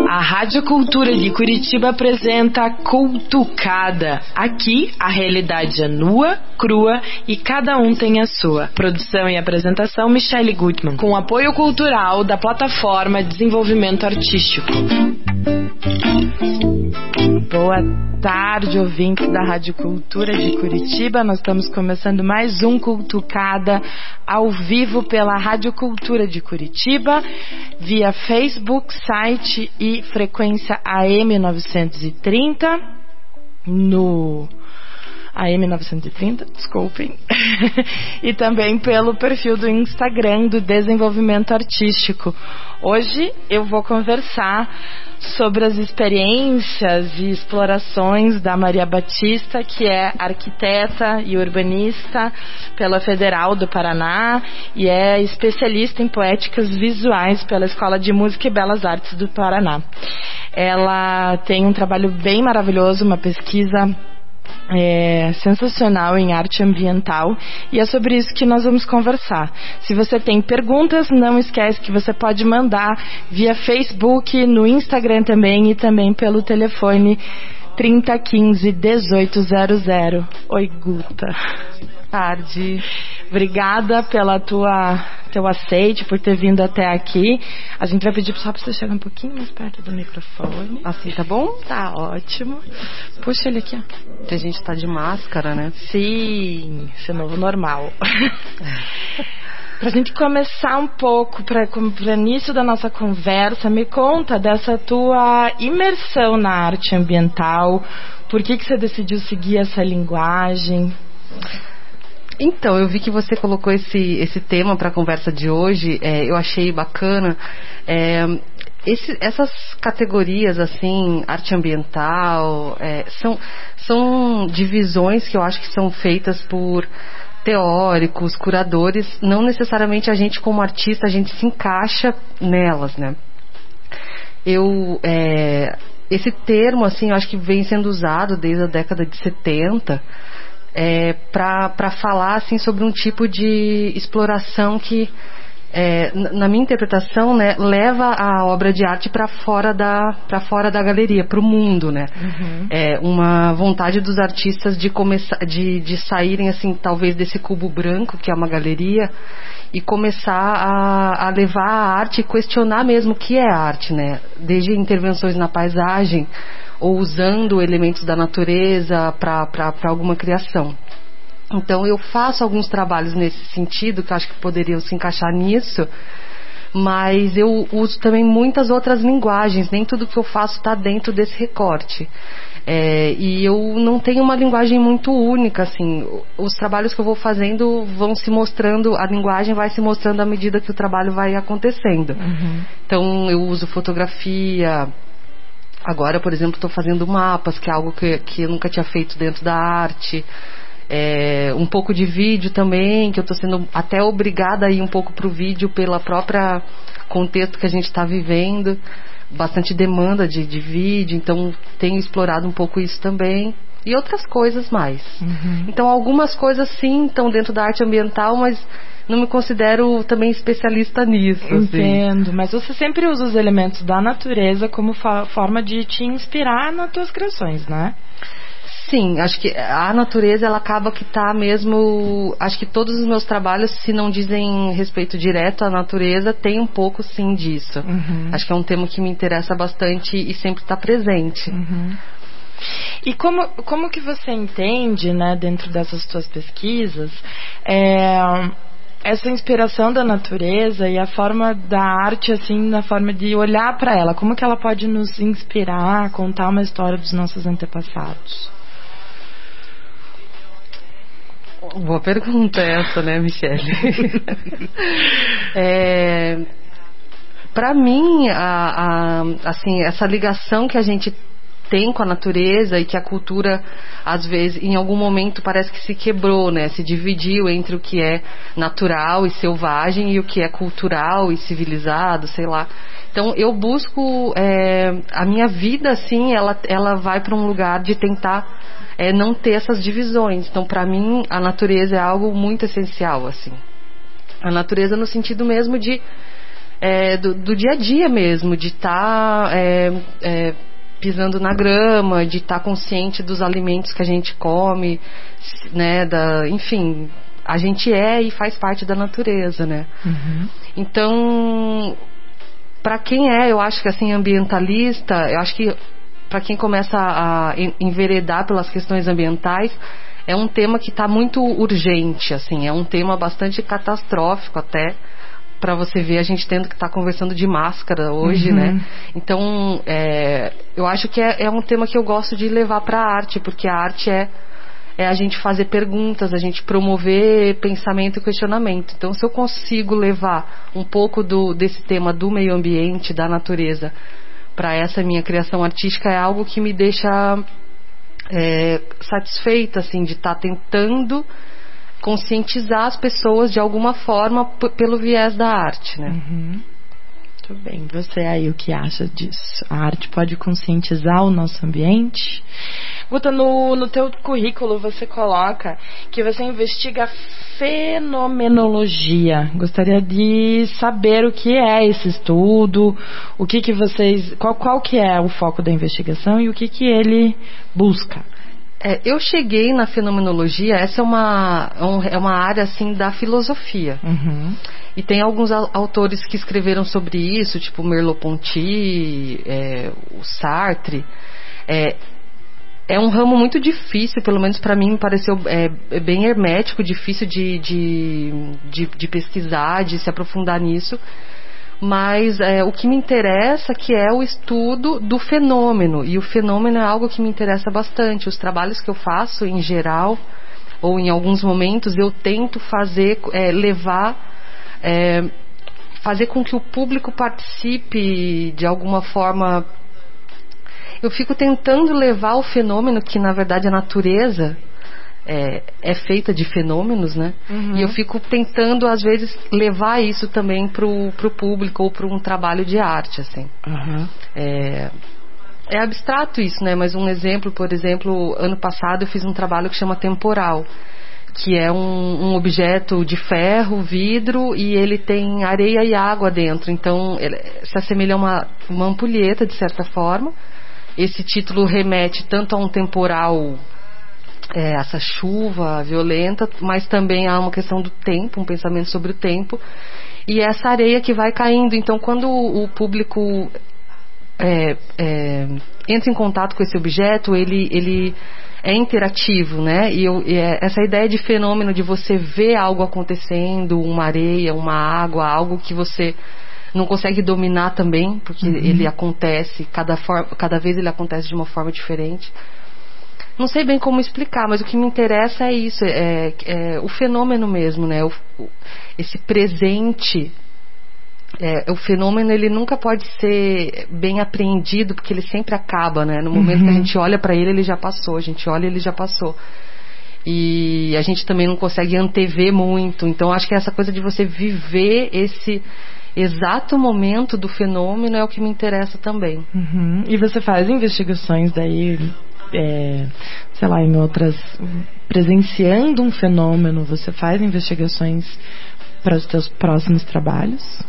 A Rádio Cultura de Curitiba apresenta Cultucada. Aqui, a realidade é nua, crua e cada um tem a sua. Produção e apresentação, Michele Gutmann. Com apoio cultural da Plataforma Desenvolvimento Artístico. Boa tarde, ouvintes da Rádio Cultura de Curitiba. Nós estamos começando mais um Cultucada ao vivo pela Rádio Cultura de Curitiba, via Facebook, site e frequência AM 930, no AM 930, desculpem, e também pelo perfil do Instagram do Desenvolvimento Artístico. Hoje eu vou conversar sobre as experiências e explorações da Maria Batista, que é arquiteta e urbanista pela Federal do Paraná e é especialista em poéticas visuais pela Escola de Música e Belas Artes do Paraná. Ela tem um trabalho bem maravilhoso, uma pesquisa sensacional em arte ambiental, e é sobre isso que nós vamos conversar. Se você tem perguntas, não esquece que você pode mandar via Facebook, no Instagram também, e também pelo telefone 3015-1800. Oi, Guta. Tarde. Obrigada pela teu aceite, por ter vindo até aqui. A gente vai pedir só para você chegar um pouquinho mais perto do microfone. Assim tá bom? Tá ótimo. Puxa ele aqui, ó. A gente tá de máscara, né? Sim, esse é novo normal. Pra gente começar um pouco, para início da nossa conversa, me conta dessa tua imersão na arte ambiental. Por que você decidiu seguir essa linguagem? Então, eu vi que você colocou esse tema para a conversa de hoje. Eu achei bacana. Essas categorias, assim, arte ambiental, são divisões que eu acho que são feitas por teóricos, curadores. Não necessariamente a gente, como artista, a gente se encaixa nelas, né? Esse termo, assim, eu acho que vem sendo usado desde a década de 70, para falar assim sobre um tipo de exploração que, na minha interpretação, né, leva a obra de arte para fora da galeria, para o mundo, né? Uhum. Uma vontade dos artistas de saírem, assim, talvez desse cubo branco que é uma galeria, e começar a levar a arte e questionar mesmo o que é arte, né? Desde intervenções na paisagem ou usando elementos da natureza para alguma criação. Então eu faço alguns trabalhos nesse sentido, que eu acho que poderiam se encaixar nisso, mas eu uso também muitas outras linguagens, nem tudo que eu faço está dentro desse recorte. E eu não tenho uma linguagem muito única, assim. Os trabalhos que eu vou fazendo vão se mostrando, a linguagem vai se mostrando à medida que o trabalho vai acontecendo. Uhum. Então eu uso fotografia. Agora, por exemplo, estou fazendo mapas, que é algo que eu nunca tinha feito dentro da arte. Um pouco de vídeo também, que eu estou sendo até obrigada a ir um pouco para o vídeo pela própria contexto que a gente está vivendo. Bastante demanda de vídeo, então tenho explorado um pouco isso também. E outras coisas mais. Uhum. Então, algumas coisas sim estão dentro da arte ambiental, mas não me considero também especialista nisso. Entendo, assim. Mas você sempre usa os elementos da natureza como forma de te inspirar nas tuas criações, né? Sim, acho que a natureza, ela acaba que tá mesmo... Acho que todos os meus trabalhos, se não dizem respeito direto à natureza, tem um pouco sim disso. Uhum. Acho que é um tema que me interessa bastante e sempre está presente. Uhum. E como que você entende, né, dentro dessas tuas pesquisas, essa inspiração da natureza e a forma da arte, assim, na forma de olhar para ela? Como que ela pode nos inspirar, contar uma história dos nossos antepassados? Boa pergunta essa, né, Michele? Para mim, assim, essa ligação que a gente tem com a natureza e que a cultura, às vezes, em algum momento parece que se quebrou, né? Se dividiu entre o que é natural e selvagem e o que é cultural e civilizado, sei lá. Então, eu busco... a minha vida, assim, ela vai para um lugar de tentar não ter essas divisões. Então, para mim, a natureza é algo muito essencial, assim. A natureza no sentido mesmo de do dia a dia mesmo, de estar pisando na grama, de estar consciente dos alimentos que a gente come, né, enfim, a gente e faz parte da natureza, né? Então, para quem eu acho que assim, ambientalista, eu acho que para quem começa a enveredar pelas questões ambientais, é um tema que está muito urgente, assim, é um tema bastante catastrófico até, para você ver a gente tendo que estar conversando de máscara hoje, né? Então, eu acho que é um tema que eu gosto de levar para a arte, porque a arte é a gente fazer perguntas, a gente promover pensamento e questionamento. Então, se eu consigo levar um pouco desse tema do meio ambiente, da natureza, para essa minha criação artística, é algo que me deixa satisfeita, assim, de estar tentando conscientizar as pessoas de alguma forma pelo viés da arte, né? Muito bem. Você aí, o que acha disso? A arte pode conscientizar o nosso ambiente? Guta, no teu currículo você coloca que você investiga fenomenologia. Gostaria de saber o que é esse estudo, o que vocês, qual que é o foco da investigação e o que ele busca. Eu cheguei na fenomenologia, essa é uma área assim da filosofia. E tem alguns autores que escreveram sobre isso, tipo Merleau-Ponty, o Sartre. É um ramo muito difícil, pelo menos para mim me pareceu bem hermético, difícil de pesquisar, de se aprofundar nisso. Mas o que me interessa que é o estudo do fenômeno, e o fenômeno é algo que me interessa bastante. Os trabalhos que eu faço, em geral, ou em alguns momentos, eu tento fazer com que o público participe de alguma forma. Eu fico tentando levar o fenômeno, que na verdade a natureza é feita de fenômenos, né? E eu fico tentando, às vezes, levar isso também pro público ou para um trabalho de arte, assim. É abstrato isso, né? Mas um exemplo, por exemplo, ano passado eu fiz um trabalho que chama Temporal, que é um objeto de ferro, vidro, e ele tem areia e água dentro. Então, ele se assemelha a uma ampulheta, de certa forma. Esse título remete tanto a um temporal, essa chuva violenta, mas também há uma questão do tempo, um pensamento sobre o tempo, e essa areia que vai caindo. Então, quando o público entra em contato com esse objeto, ele é interativo, né? E essa ideia de fenômeno, de você ver algo acontecendo, uma areia, uma água, algo que você não consegue dominar também, porque ele acontece, cada vez ele acontece de uma forma diferente. Não sei bem como explicar, mas o que me interessa é isso, o fenômeno mesmo, né? Esse presente, o fenômeno, ele nunca pode ser bem apreendido, porque ele sempre acaba, né? No momento que a gente olha para ele já passou, a gente olha, ele já passou. E a gente também não consegue antever muito, então acho que essa coisa de você viver esse exato momento do fenômeno é o que me interessa também. E você faz investigações daí, sei lá, em outras, presenciando um fenômeno, você faz investigações para os seus próximos trabalhos?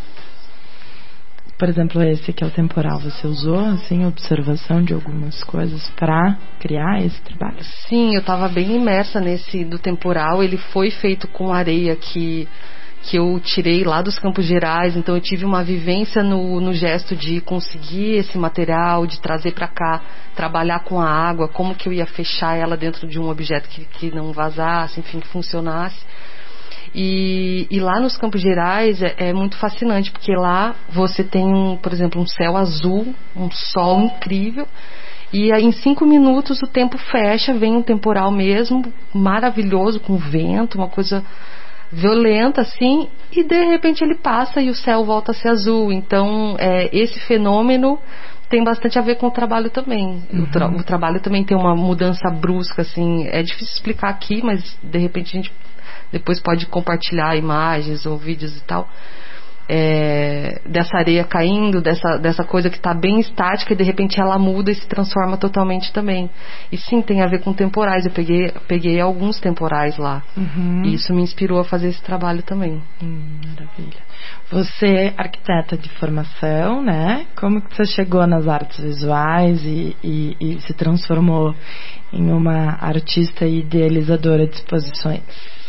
Por exemplo, esse que é o temporal, você usou assim observação de algumas coisas para criar esse trabalho? Sim, eu estava bem imersa nesse do temporal. Ele foi feito com areia que eu tirei lá dos Campos Gerais, então eu tive uma vivência no gesto de conseguir esse material, de trazer para cá, trabalhar com a água, como que eu ia fechar ela dentro de um objeto que não vazasse, enfim, que funcionasse. E lá nos Campos Gerais é muito fascinante, porque lá você tem, por exemplo, um céu azul, um sol incrível, e aí em 5 minutos o tempo fecha, vem um temporal mesmo, maravilhoso, com vento, uma coisa violenta assim, e de repente ele passa e o céu volta a ser azul. Então esse fenômeno tem bastante a ver com o trabalho também. O trabalho também tem uma mudança brusca, assim, é difícil explicar aqui, mas de repente a gente depois pode compartilhar imagens ou vídeos e tal. dessa areia caindo, dessa coisa que está bem estática e de repente ela muda e se transforma totalmente também. E sim, tem a ver com temporais. Eu peguei alguns temporais lá. E isso me inspirou a fazer esse trabalho também. Maravilha. Você é arquiteta de formação, né? Como que você chegou nas artes visuais e se transformou em uma artista e idealizadora de exposições?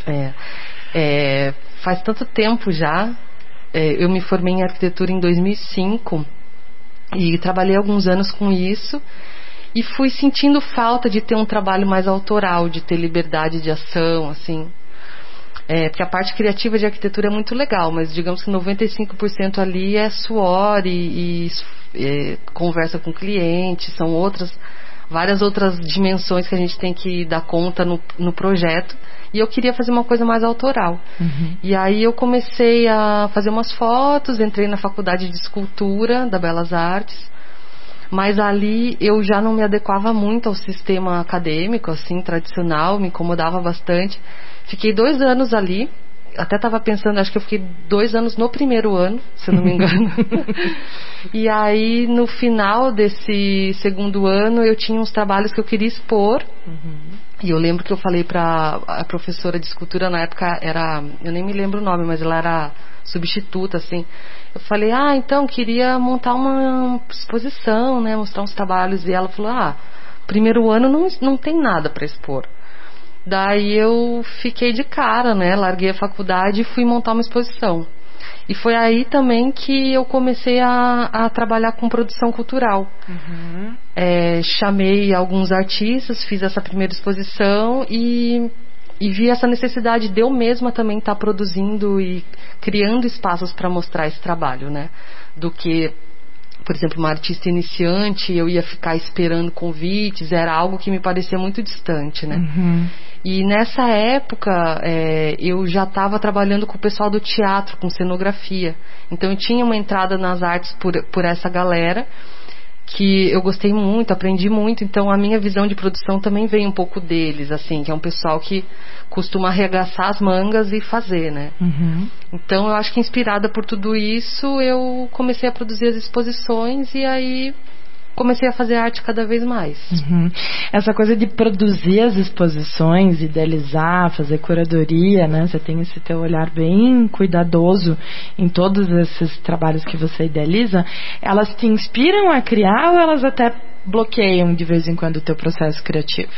Faz tanto tempo já. Eu me formei em arquitetura em 2005 e trabalhei alguns anos com isso e fui sentindo falta de ter um trabalho mais autoral, de ter liberdade de ação, assim. Porque a parte criativa de arquitetura é muito legal, mas digamos que 95% ali é suor e conversa com o cliente, são várias outras dimensões que a gente tem que dar conta no projeto. E eu queria fazer uma coisa mais autoral. E aí eu comecei a fazer umas fotos, entrei na faculdade de escultura da Belas Artes, mas ali eu já não me adequava muito ao sistema acadêmico, assim, tradicional, me incomodava bastante. Fiquei 2 anos ali, até estava pensando, acho que eu fiquei 2 anos no primeiro ano, se eu não me engano. E aí, no final desse segundo ano, eu tinha uns trabalhos que eu queria expor. E eu lembro que eu falei para a professora de escultura, na época eu nem me lembro o nome, mas ela era substituta, assim. Eu falei, então, queria montar uma exposição, né, mostrar uns trabalhos. E ela falou, primeiro ano não tem nada para expor. Daí eu fiquei de cara, né, larguei a faculdade e fui montar uma exposição. E foi aí também que eu comecei a trabalhar com produção cultural. Chamei alguns artistas, fiz essa primeira exposição e vi essa necessidade de eu mesma também estar produzindo e criando espaços para mostrar esse trabalho, né? Do que, por exemplo, uma artista iniciante, eu ia ficar esperando convites, era algo que me parecia muito distante, né? E nessa época, eu já estava trabalhando com o pessoal do teatro, com cenografia. Então eu tinha uma entrada nas artes por essa galera, que eu gostei muito, aprendi muito. Então a minha visão de produção também veio um pouco deles, assim, que é um pessoal que costuma arregaçar as mangas e fazer, né? Então eu acho que inspirada por tudo isso, eu comecei a produzir as exposições e aí comecei a fazer arte cada vez mais. Essa coisa de produzir as exposições, idealizar, fazer curadoria, né? Você tem esse teu olhar bem cuidadoso em todos esses trabalhos que você idealiza. Elas te inspiram a criar ou elas até bloqueiam de vez em quando o teu processo criativo?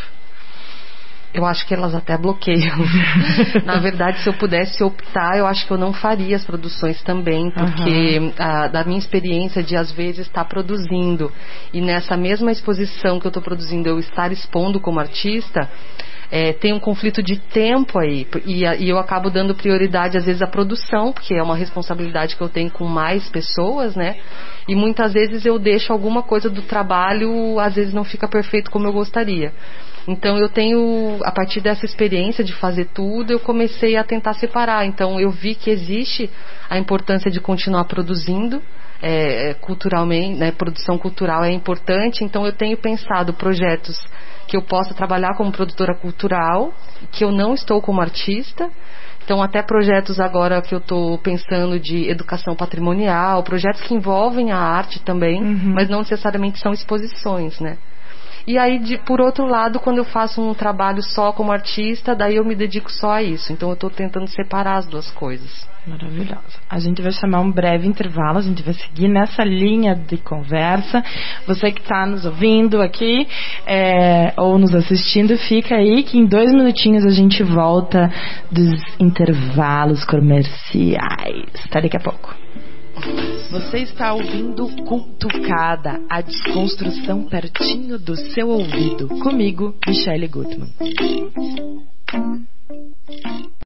Eu acho que elas até bloqueiam. Na verdade, se eu pudesse optar, eu acho que eu não faria as produções também, porque da minha experiência de às vezes estar produzindo e nessa mesma exposição que eu estou produzindo eu estar expondo como artista, tem um conflito de tempo aí e eu acabo dando prioridade às vezes à produção, porque é uma responsabilidade que eu tenho com mais pessoas, né? E muitas vezes eu deixo alguma coisa do trabalho, às vezes não fica perfeito como eu gostaria. Então eu tenho, a partir dessa experiência de fazer tudo, eu comecei a tentar separar. Então eu vi que existe a importância de continuar produzindo culturalmente, né? Produção cultural é importante. Então eu tenho pensado projetos que eu possa trabalhar como produtora cultural, que eu não estou como artista. Então até projetos agora que eu estou pensando de educação patrimonial, projetos que envolvem a arte também, mas não necessariamente são exposições, né? E aí, por outro lado, quando eu faço um trabalho só como artista, daí eu me dedico só a isso. Então eu estou tentando separar as duas coisas. Maravilhosa. A gente vai chamar um breve intervalo, a gente vai seguir nessa linha de conversa. Você que está nos ouvindo aqui ou nos assistindo, fica aí que em 2 minutinhos a gente volta dos intervalos comerciais. Até daqui a pouco. Você está ouvindo Cutucada, a desconstrução pertinho do seu ouvido. Comigo, Michele Gutmann.